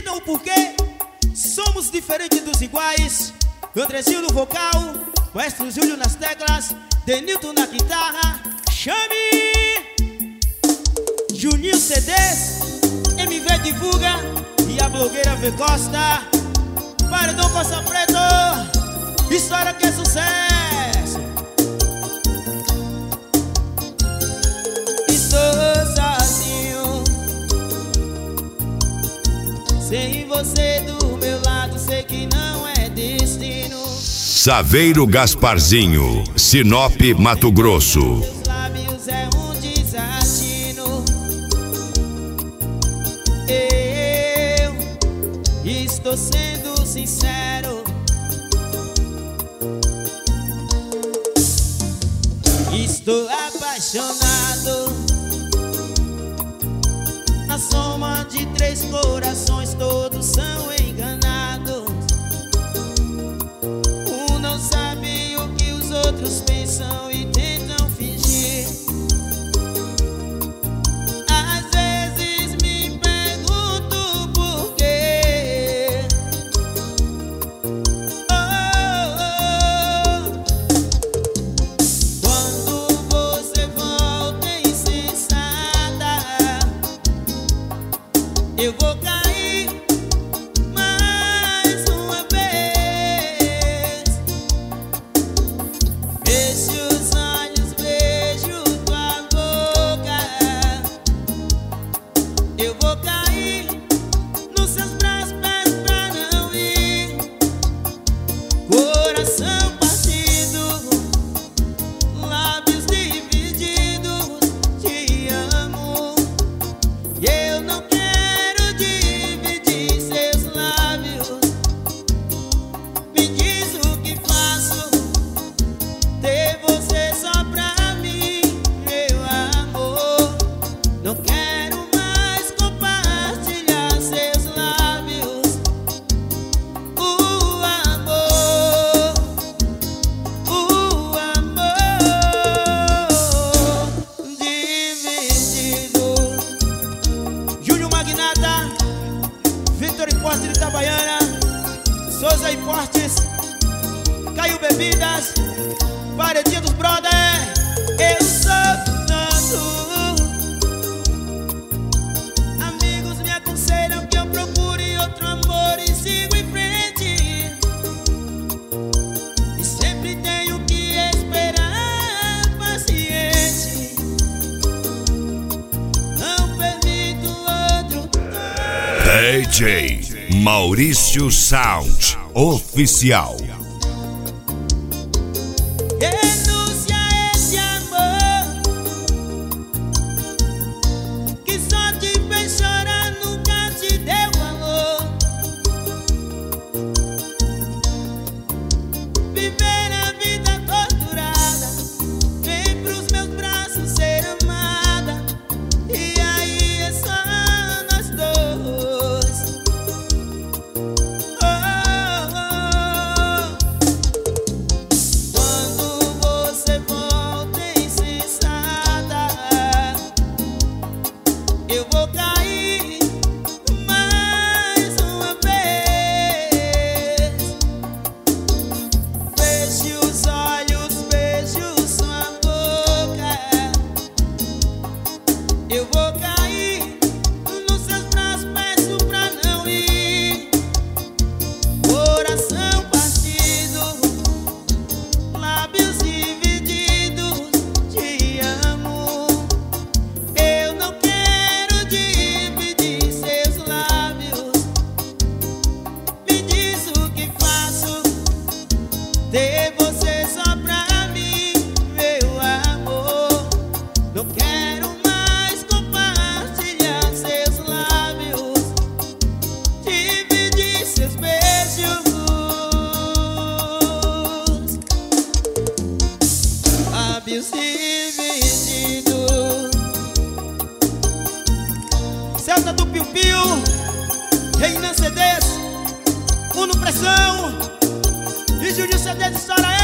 Entendam o porquê. Somos diferentes dos iguais. Andrezinho no vocal, Maestro Júlio nas teclas, Denilton na guitarra. Chame! Juninho CDs, MV Divulga e a blogueira V Costa. Paredão Costa Preto, história que é sucesso. Estou sozinho, sem você do meu lado, sei que não é destino. Saveiro Gasparzinho, Sinop, Mato Grosso. Meus lábios é um desatino. Eu estou sendo sincero. Estou apaixonado. A soma de 3 corações, todos são enganados. Um não sabe o que os outros pensam e tentam fingir. Às vezes me pergunto por quê. Quando você volta insensata, eu vou cair mais uma vez. Feche os olhos, beijo tua boca. Eu vou cair nos seus braços, peço pra não ir. Coração partido, lábios divididos. Te amo e eu não quero dividir seus lábios. Me diz o que faço, ter você só pra mim, meu amor. Não quero mais compartilhar seus lábios. O amor dividido. Júnior Magnata, Victor Importes de Itabaiana, Souza Importes, Caio Bebidas, Paredinha dos Brother. Eu sou tanto. Amigos me aconselham que eu procure outro amor e sigo em frente. E sempre tenho que esperar paciente. Não permito outro. DJ Maurício Sound Oficial. Renúncia a esse amor que só te fez chorar, nunca te deu valor. Viver a vida torturada, vem pros meus braços ser amada. E aí é só nós dois. Quando você volta insensata, eu vou cair mais uma vez. Feche os olhos, beijo sua boca. Eu vou cair nos seus braços, peço pra não ir. Coração partido, lábios divididos. Te amo, eu não quero dividir seus lábios. Me diz o que faço, ter você só pra mim, meu amor. Não quero mais compartilhar seus lábios, dividir seus beijos. Lábios divididos. Celta do Piu Piu, Reina CDs, Uno Pressão e Júnior CDs, história